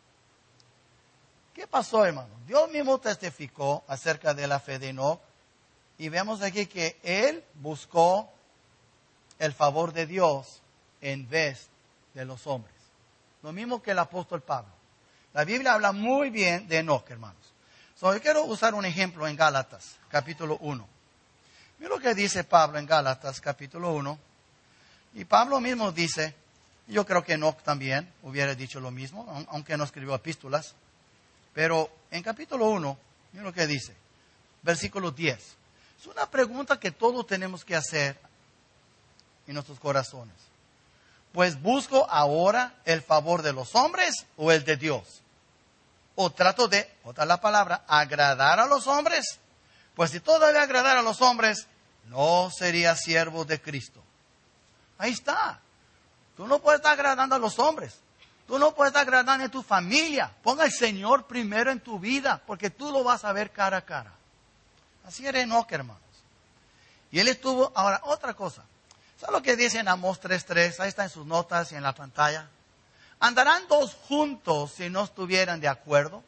¿qué pasó, hermano? Dios mismo testificó acerca de la fe de Enoch. Y vemos aquí que él buscó el favor de Dios en vez de los hombres. Lo mismo que el apóstol Pablo. La Biblia habla muy bien de Enoch, hermanos. So, yo quiero usar un ejemplo en Gálatas, capítulo uno. Mira lo que dice Pablo en Gálatas, capítulo uno. Y Pablo mismo dice, yo creo que Enoch también hubiera dicho lo mismo, aunque no escribió epístolas. Pero en capítulo uno, mira lo que dice, versículo diez. Es una pregunta que todos tenemos que hacer en nuestros corazones. Pues busco ahora el favor de los hombres o el de Dios. O trato de, otra la palabra, agradar a los hombres. Pues si todo debe agradar a los hombres, no sería siervo de Cristo. Ahí está. Tú no puedes estar agradando a los hombres. Tú no puedes estar agradando a tu familia. Ponga al Señor primero en tu vida, porque tú lo vas a ver cara a cara. Así era Enoch, hermanos. Y él estuvo, ahora, otra cosa. ¿Sabe lo que dice en Amós tres tres? Ahí está en sus notas y en la pantalla. ¿Andarán dos juntos si no estuvieran de acuerdo?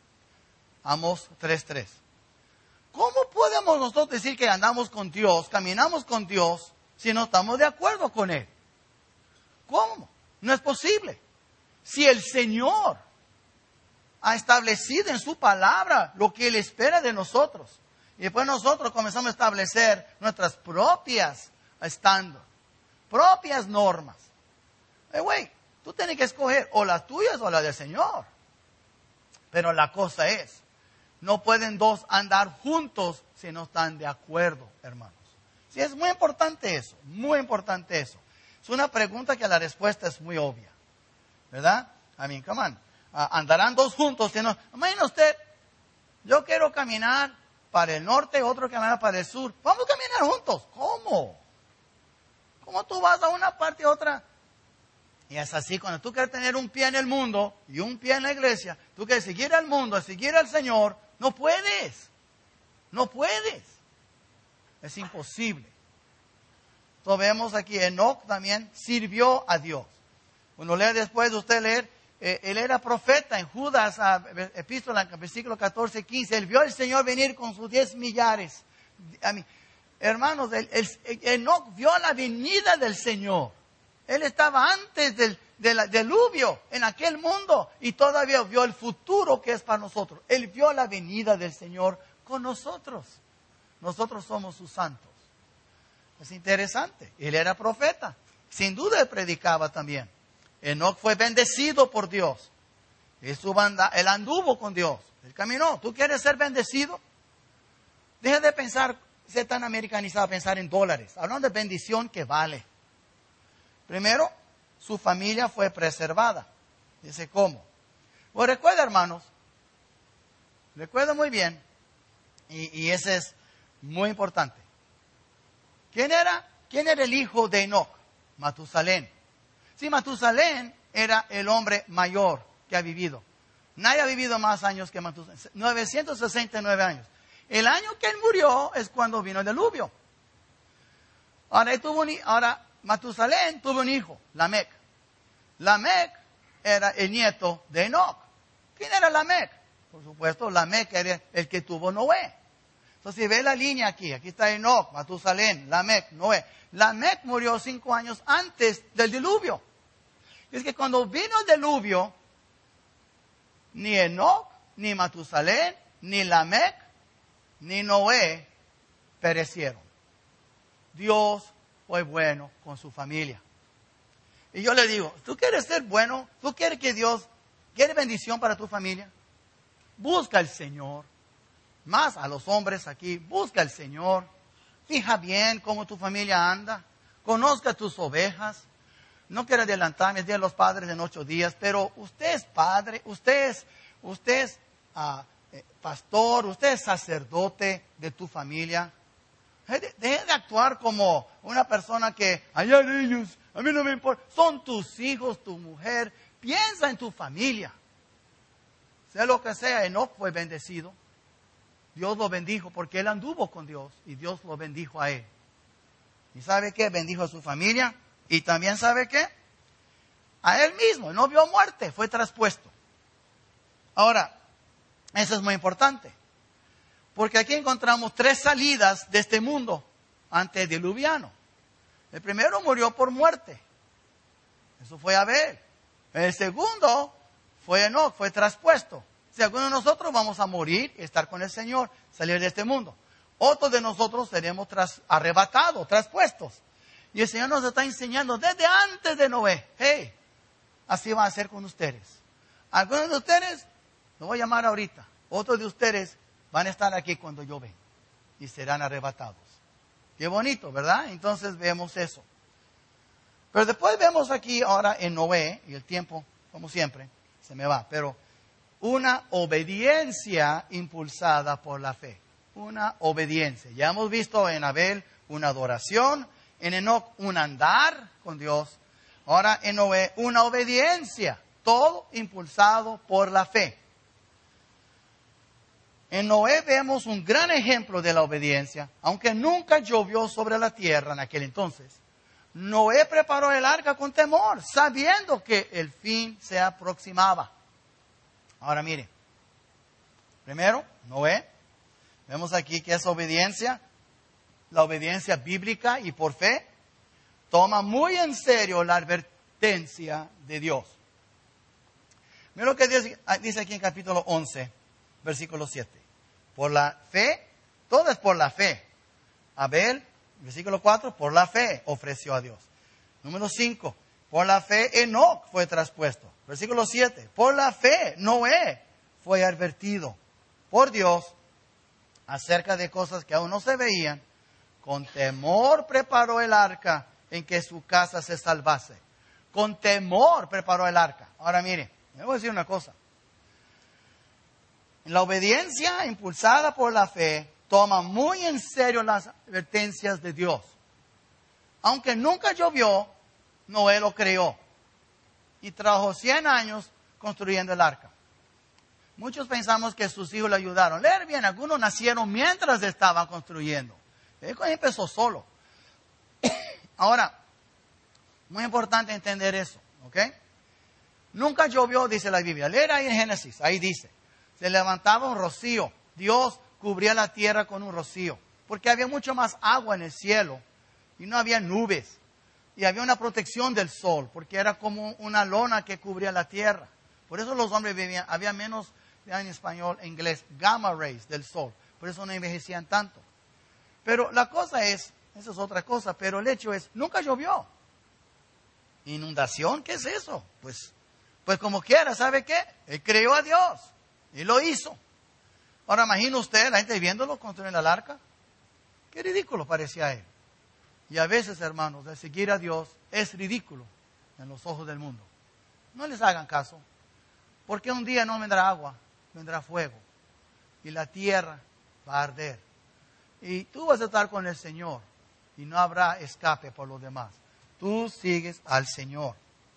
Amós tres tres. ¿Cómo podemos nosotros decir que andamos con Dios, caminamos con Dios, si no estamos de acuerdo con Él? ¿Cómo? No es posible. Si el Señor ha establecido en su palabra lo que Él espera de nosotros, y después nosotros comenzamos a establecer nuestras propias estándares, propias normas. Hey, güey, tú tienes que escoger o las tuyas o las del Señor. Pero la cosa es, no pueden dos andar juntos si no están de acuerdo, hermanos. Sí, es muy importante eso, muy importante eso. Es una pregunta que la respuesta es muy obvia, ¿verdad? I mean, come on. Uh, andarán dos juntos si no... Imagina usted, yo quiero caminar para el norte, otro caminar para el sur. Vamos a caminar juntos. ¿Cómo? ¿Cómo tú vas a una parte y otra? Y es así, cuando tú quieres tener un pie en el mundo y un pie en la iglesia, tú quieres seguir al mundo, seguir al Señor, no puedes. No puedes. Es imposible. Entonces vemos aquí, Enoc también sirvió a Dios. Cuando lee después de usted leer, eh, él era profeta en Judas, a, epístola, versículo catorce, quince. Él vio al Señor venir con sus diez millares. A mí, hermanos, el, el, Enoc vio la venida del Señor. Él estaba antes del, del diluvio en aquel mundo y todavía vio el futuro que es para nosotros. Él vio la venida del Señor con nosotros. Nosotros somos sus santos. Es interesante. Él era profeta. Sin duda él predicaba también. Enoc fue bendecido por Dios. Él, banda, él anduvo con Dios. Él caminó. ¿Tú quieres ser bendecido? Deja de pensar, ser tan americanizado, pensar en dólares. Hablando de bendición que vale. Primero, su familia fue preservada. Dice, ¿cómo? Pues recuerda, hermanos, recuerda muy bien, y, y ese es muy importante. ¿Quién era? ¿Quién era el hijo de Enoc? Matusalén. Sí, Matusalén era el hombre mayor que ha vivido. Nadie ha vivido más años que Matusalén. novecientos sesenta y nueve años. El año que él murió es cuando vino el diluvio. Ahora, él tuvo un, ahora Matusalén tuvo un hijo, Lamec. Lamec era el nieto de Enoc. ¿Quién era Lamec? Por supuesto, Lamec era el que tuvo Noé. Entonces, si ve la línea aquí, aquí está Enoc, Matusalén, Lamec, Noé. Lamec murió cinco años antes del diluvio. Es que cuando vino el diluvio, ni Enoc, ni Matusalén, ni Lamec, ni Noé perecieron. Dios fue bueno con su familia. Y yo le digo, ¿tú quieres ser bueno? ¿Tú quieres que Dios, quiere bendición para tu familia? Busca al Señor. Más a los hombres aquí, busca al Señor. Fija bien cómo tu familia anda. Conozca tus ovejas. No quiero adelantarme, es Día de los Padres en ocho días, pero usted es padre, usted es, usted es uh, eh, pastor, usted es sacerdote de tu familia. Deje de actuar como una persona que, allá de ellos, a mí no me importa. Son tus hijos, tu mujer. Piensa en tu familia. Sea lo que sea, Enoc fue bendecido. Dios lo bendijo porque él anduvo con Dios y Dios lo bendijo a él. ¿Y sabe qué? Bendijo a su familia y también sabe qué? A él mismo. Él no vio muerte, fue traspuesto. Ahora, eso es muy importante. Porque aquí encontramos tres salidas de este mundo antediluviano. El primero murió por muerte. Eso fue Abel. El segundo fue Enoc, fue traspuesto. Si alguno de nosotros vamos a morir y estar con el Señor, salir de este mundo. Otros de nosotros seremos tras, arrebatados, traspuestos. Y el Señor nos está enseñando desde antes de Noé. Hey, así va a ser con ustedes. Algunos de ustedes, lo voy a llamar ahorita. Otros de ustedes van a estar aquí cuando yo venga y serán arrebatados. Qué bonito, ¿verdad? Entonces vemos eso. Pero después vemos aquí ahora en Noé, y el tiempo, como siempre, se me va, pero una obediencia impulsada por la fe. Una obediencia. Ya hemos visto en Abel una adoración, en Enoc un andar con Dios. Ahora en Noé una obediencia, todo impulsado por la fe. En Noé vemos un gran ejemplo de la obediencia, aunque nunca llovió sobre la tierra en aquel entonces. Noé preparó el arca con temor, sabiendo que el fin se aproximaba. Ahora mire, primero, Noé, vemos aquí que es obediencia, la obediencia bíblica y por fe, toma muy en serio la advertencia de Dios. Mira lo que dice, dice aquí en capítulo once, versículo siete. Por la fe, todo es por la fe. Abel, versículo cuatro, por la fe ofreció a Dios. Número cinco, por la fe Enoc fue traspuesto. Versículo siete, por la fe Noé fue advertido por Dios acerca de cosas que aún no se veían. Con temor preparó el arca en que su casa se salvase. Con temor preparó el arca. Ahora mire, le voy a decir una cosa. La obediencia impulsada por la fe toma muy en serio las advertencias de Dios. Aunque nunca llovió, Noé lo creyó. y trabajó cien años construyendo el arca. Muchos pensamos que sus hijos le ayudaron. Leer bien, algunos nacieron mientras estaban construyendo. Él empezó solo. Ahora, muy importante entender eso, ¿ok? Nunca llovió, dice la Biblia. Leer ahí en Génesis, ahí dice. Se levantaba un rocío. Dios cubría la tierra con un rocío. Porque había mucho más agua en el cielo. Y no había nubes. Y había una protección del sol. Porque era como una lona que cubría la tierra. Por eso los hombres vivían, había menos, en español, en inglés, gamma rays del sol. Por eso no envejecían tanto. Pero la cosa es, esa es otra cosa, pero el hecho es, nunca llovió. ¿Inundación? ¿Qué es eso? Pues, pues como quiera, ¿sabe qué? Él creyó a Dios y lo hizo. Ahora imagina usted, la gente viéndolo construyendo el arca. Qué ridículo parecía a él. Y a veces, hermanos, el seguir a Dios es ridículo en los ojos del mundo. No les hagan caso. Porque un día no vendrá agua, vendrá fuego. Y la tierra va a arder. Y tú vas a estar con el Señor. Y no habrá escape por los demás. Tú sigues al Señor.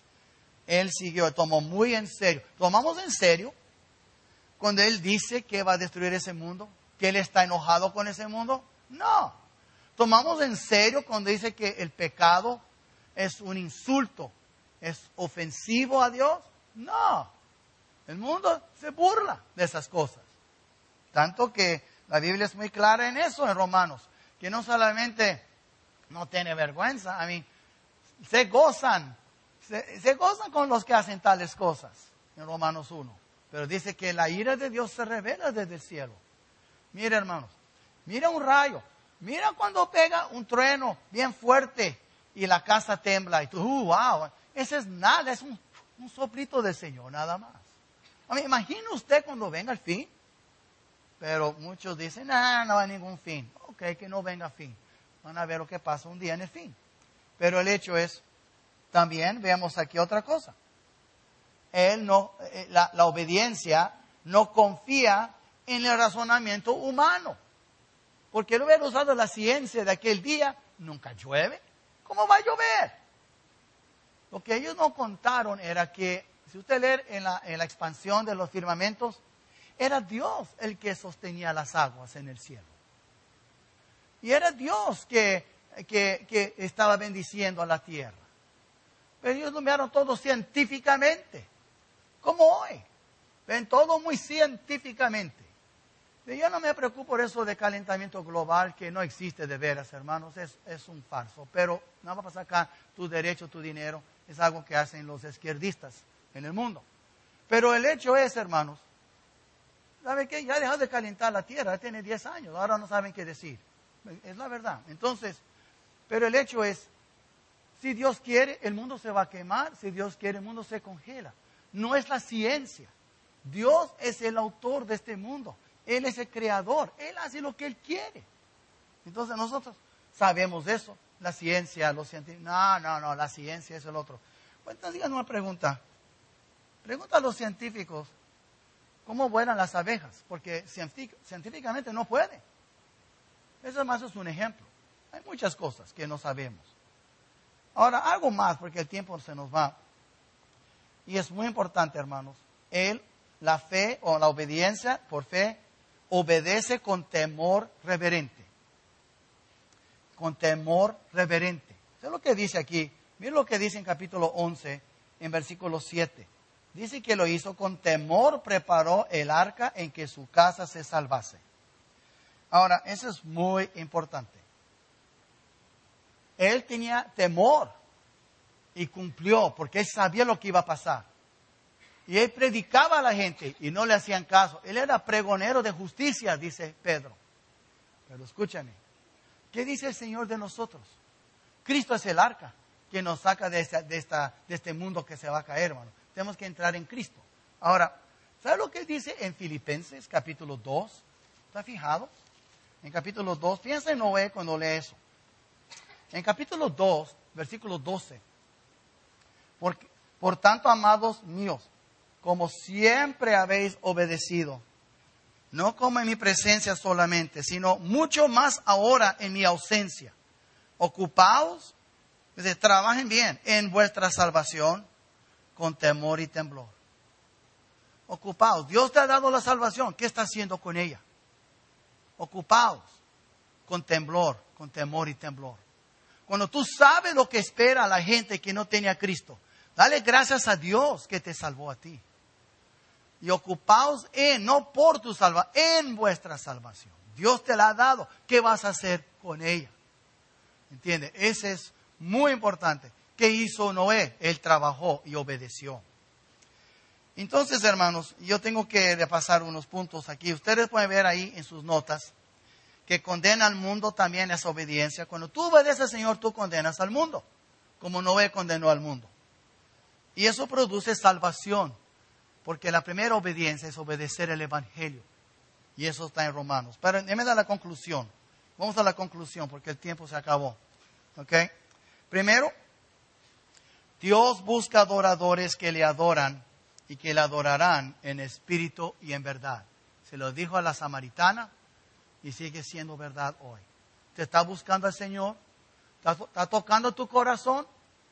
Él siguió, tomó muy en serio. ¿Tomamos en serio cuando Él dice que va a destruir ese mundo? ¿Que Él está enojado con ese mundo? No. ¿Tomamos en serio cuando dice que el pecado es un insulto, es ofensivo a Dios? No. El mundo se burla de esas cosas. Tanto que la Biblia es muy clara en eso, en Romanos. Que no solamente no tiene vergüenza, a mí, se gozan. Se, se gozan con los que hacen tales cosas. En Romanos uno. Pero dice que la ira de Dios se revela desde el cielo. Mira, hermanos. Mira un rayo. Mira cuando pega un trueno bien fuerte y la casa tembla. Y tú, uh, wow. Ese es nada. Es un, un soplito del Señor, nada más. A mí, imagina usted cuando venga el fin. Pero muchos dicen, no, no hay ningún fin. Ok, que no venga fin. Van a ver lo que pasa un día en el fin. Pero el hecho es, también veamos aquí otra cosa. Él no, la, la obediencia no confía en el razonamiento humano. Porque él hubiera usado la ciencia de aquel día, nunca llueve. ¿Cómo va a llover? Lo que ellos no contaron era que, si usted lee en la, en la expansión de los firmamentos, era Dios el que sostenía las aguas en el cielo. Y era Dios que, que, que estaba bendiciendo a la tierra. Pero ellos lo miraron todo científicamente, como hoy. Ven todo muy científicamente. Y yo no me preocupo por eso de calentamiento global, que no existe de veras, hermanos, es, es un falso. Pero no va a pasar acá tu derecho, tu dinero, es algo que hacen los izquierdistas en el mundo. Pero el hecho es, hermanos, ¿sabe qué? Ya ha dejado de calentar la tierra, ya tiene diez años, ahora no saben qué decir. Es la verdad. Entonces, pero el hecho es, si Dios quiere, el mundo se va a quemar, si Dios quiere, el mundo se congela. No es la ciencia. Dios es el autor de este mundo. Él es el creador. Él hace lo que Él quiere. Entonces nosotros sabemos eso. La ciencia, los científicos. No, no, no, la ciencia es el otro. Pues entonces díganme una pregunta. Pregunta a los científicos cómo vuelan las abejas. Porque científicamente no puede. Eso más es un ejemplo. Hay muchas cosas que no sabemos. Ahora, algo más, porque el tiempo se nos va. Y es muy importante, hermanos. Él, la fe o la obediencia por fe, obedece con temor reverente. Con temor reverente. Eso es lo que dice aquí. Miren lo que dice en capítulo once, en versículo siete. Dice que lo hizo con temor, preparó el arca en que su casa se salvase. Ahora, eso es muy importante. Él tenía temor y cumplió porque él sabía lo que iba a pasar. Y él predicaba a la gente y no le hacían caso. Él era pregonero de justicia, dice Pedro. Pero escúchame, ¿qué dice el Señor de nosotros? Cristo es el arca que nos saca de, esta, de, esta, de este mundo que se va a caer, hermano. Tenemos que entrar en Cristo. Ahora, ¿sabe lo que él dice en Filipenses capítulo dos? ¿Está fijado? En capítulo dos, piensa en Noé cuando lee eso. En capítulo dos, versículo doce. Por, por tanto, amados míos, como siempre habéis obedecido, no como en mi presencia solamente, sino mucho más ahora en mi ausencia. Ocupaos, dice, trabajen bien en vuestra salvación, con temor y temblor. Ocupaos. Dios te ha dado la salvación. ¿Qué está haciendo con ella? Ocupaos con temblor, con temor y temblor. Cuando tú sabes lo que espera la gente que no tiene a Cristo, dale gracias a Dios que te salvó a ti. Y ocupaos en, no por tu salvación, en vuestra salvación. Dios te la ha dado. ¿Qué vas a hacer con ella? ¿Entiendes? Ese es muy importante. ¿Qué hizo Noé? Él trabajó y obedeció. Entonces, hermanos, yo tengo que repasar unos puntos aquí. Ustedes pueden ver ahí en sus notas que condena al mundo también esa obediencia. Cuando tú obedeces al Señor, tú condenas al mundo, como Noé condenó al mundo. Y eso produce salvación, porque la primera obediencia es obedecer el Evangelio. Y eso está en Romanos. Pero déjame dar la conclusión. Vamos a la conclusión, porque el tiempo se acabó. ¿Ok? Primero, Dios busca adoradores que le adoran y que le adorarán en espíritu y en verdad. Se lo dijo a la samaritana y sigue siendo verdad hoy. ¿Te está buscando el Señor? ¿Está, está tocando tu corazón?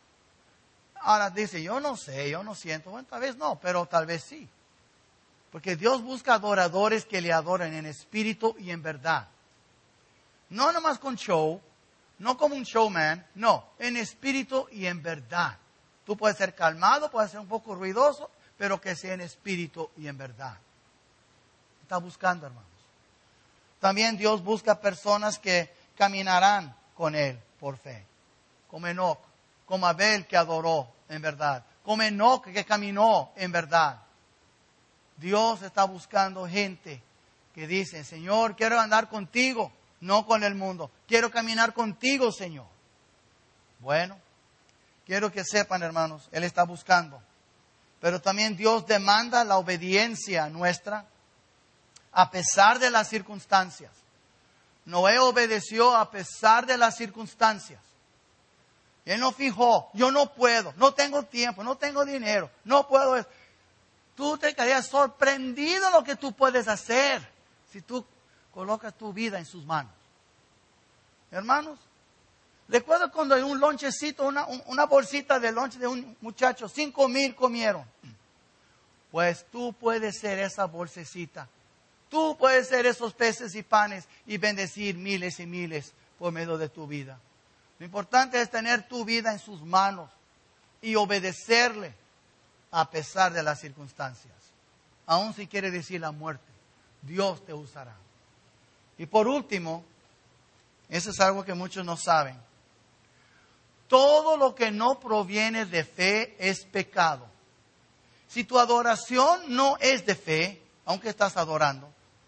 Ahora dice, yo no sé, yo no siento. Bueno, tal vez no, pero tal vez sí. Porque Dios busca adoradores que le adoren en espíritu y en verdad. No nomás con show, no como un showman, no, en espíritu y en verdad. Tú puedes ser calmado, puedes ser un poco ruidoso, pero que sea en espíritu y en verdad. Está buscando, hermanos. También Dios busca personas que caminarán con Él por fe. Como Enoc, como Abel que adoró en verdad, como Enoc que caminó en verdad. Dios está buscando gente que dice, Señor, quiero andar contigo, no con el mundo. Quiero caminar contigo, Señor. Bueno, quiero que sepan, hermanos, Él está buscando. Pero también Dios demanda la obediencia nuestra a pesar de las circunstancias. Noé obedeció a pesar de las circunstancias. Él no fijó, yo no puedo, no tengo tiempo, no tengo dinero, no puedo. Tú te quedarías sorprendido lo que tú puedes hacer si tú colocas tu vida en sus manos. Hermanos, recuerdo cuando en un lonchecito, una, una bolsita de lonche de un muchacho, cinco mil comieron. Pues tú puedes ser esa bolsecita. Tú puedes ser esos peces y panes y bendecir miles y miles por medio de tu vida. Lo importante es tener tu vida en sus manos y obedecerle a pesar de las circunstancias. Aun si quiere decir la muerte, Dios te usará. Y por último, eso es algo que muchos no saben. Todo lo que no proviene de fe es pecado. Si tu adoración no es de fe, aunque estás adorando,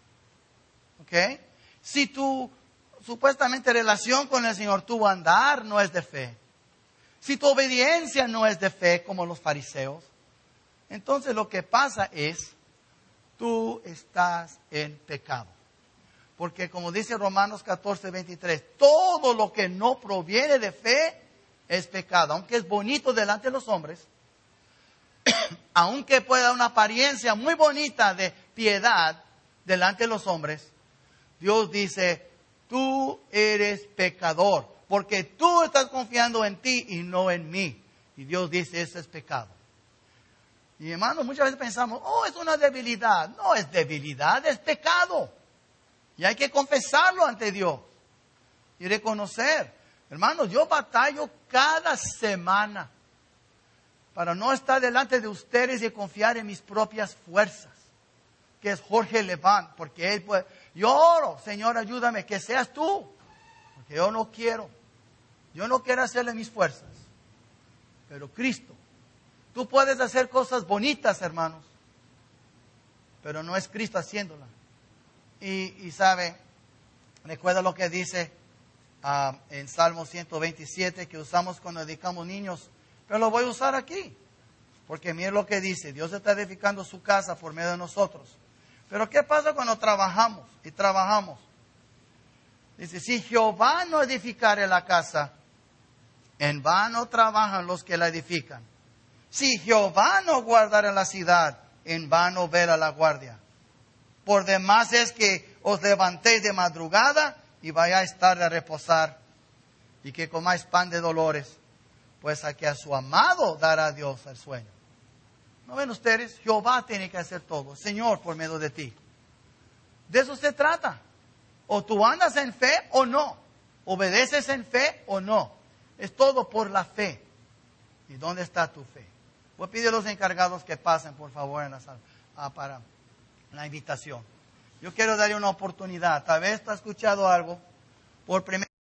¿ok? Si tu supuestamente relación con el Señor, tu andar no es de fe, si tu obediencia no es de fe, como los fariseos, entonces lo que pasa es, tú estás en pecado. Porque como dice Romanos catorce, veintitrés, todo lo que no proviene de fe es pecado. Aunque es bonito delante de los hombres, aunque pueda dar una apariencia muy bonita de piedad delante de los hombres, Dios dice, tú eres pecador, porque tú estás confiando en ti y no en mí. Y Dios dice, eso es pecado. Y hermanos, muchas veces pensamos, oh, es una debilidad. No es debilidad, es pecado. Y hay que confesarlo ante Dios y reconocer. Hermanos, yo batallo cada semana para no estar delante de ustedes y confiar en mis propias fuerzas, que es Jorge Levant, porque él puede. Yo oro, Señor, ayúdame, que seas tú, porque yo no quiero, yo no quiero hacerle mis fuerzas, pero Cristo. Tú puedes hacer cosas bonitas, hermanos, pero no es Cristo haciéndolas. Y, y sabe, recuerda lo que dice uh, en Salmo ciento veintisiete, que usamos cuando dedicamos niños, pero lo voy a usar aquí, porque mire lo que dice, Dios está edificando su casa por medio de nosotros. Pero ¿qué pasa cuando trabajamos y trabajamos? Dice, si Jehová no edificare la casa, en vano trabajan los que la edifican. Si Jehová no guardare la ciudad, en vano vela la guardia. Por demás es que os levantéis de madrugada y vayáis tarde a reposar, y que comáis pan de dolores, pues a que a su amado dará Dios el sueño. ¿No ven ustedes? Jehová tiene que hacer todo. Señor, por medio de ti. De eso se trata. O tú andas en fe o no. Obedeces en fe o no. Es todo por la fe. ¿Y dónde está tu fe? Voy a pedir a los encargados que pasen, por favor, en la sala, ah, para la invitación. Yo quiero darle una oportunidad. Tal vez tú has escuchado algo por primera